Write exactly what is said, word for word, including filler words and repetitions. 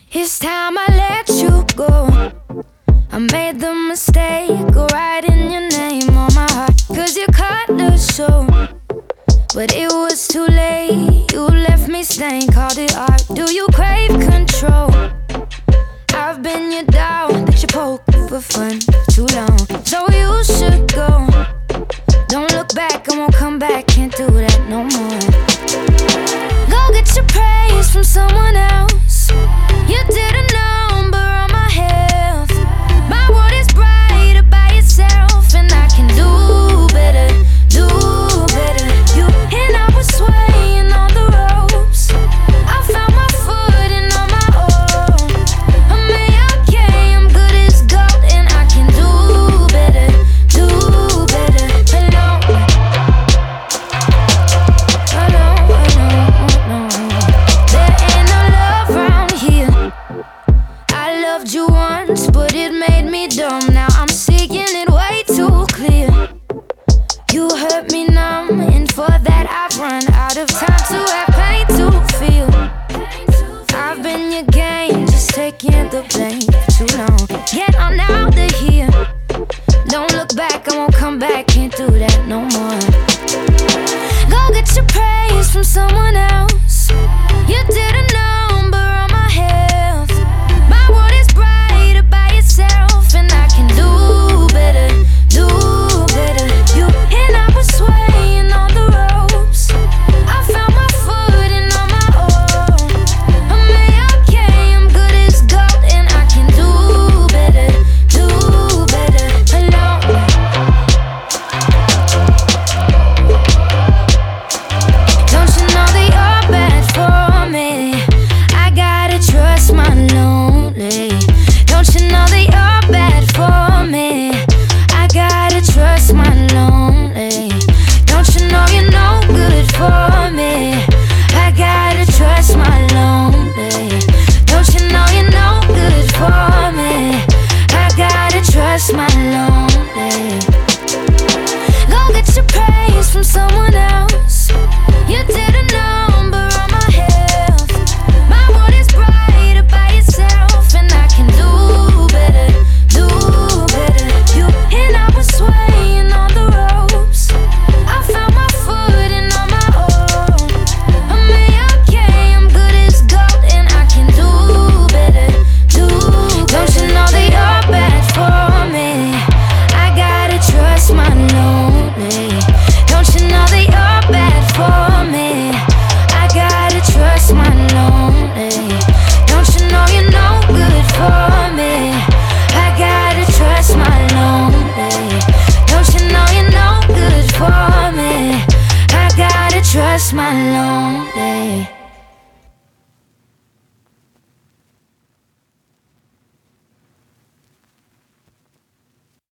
It's time I let you go. I made the mistake of writing your name on my heart, 'cause you cut the show. But it was too late, you left me stained, called it art. Do you crave control? I've been your dog that you poke for fun for too long. So you should go. Don't look back, I won't come back, can't do that no more. Go get your praise from someone else. You did a number on my health. My world is brighter by itself, and I can do better, do better. You and I was swaying on the ropes. I found my footing on my own. I'm A-okay, I'm good as gold, and I can do better, do better. Alone, alone, alone, alone. There ain't no love around here. I loved you once, but it made me dumb. Now I'm seeing it way too clear. You hurt me numb, and for that I've run out of time to have pain to feel. I've been your game, just taking the blame for too long. Get on out of here. Don't look back, I won't come back, can't do that no more. Go get your praise from someone else. You did a number on my health. My world is brighter by itself, and I can do better, do better. You and I was swaying on the ropes. I found my footing on my own. I'm A-okay, I'm good as gold, and I can do better, do better. Alone, don't you know that you're bad for me? I gotta trust my lonely. Don't you know that you're bad for me? I gotta trust my lonely. Don't you know you're no good for me? I gotta trust my lonely. Don't you know you're no good for me? I gotta trust my lonely. Go get your praise from someone else. You did a number on my health. My world is brighter by itself, and I can do better, do better. You and I was swaying on the ropes. I found my footing on my own. I'm A-okay, I'm good as gold, and I can do better, do better. Don't you know that you're bad for me? I gotta trust my lonely. Don't you know that you're bad for me? I gotta trust my lonely. Don't you know you're no good for me? I gotta trust my lonely. Don't you know you're no good for me? I gotta trust my lonely.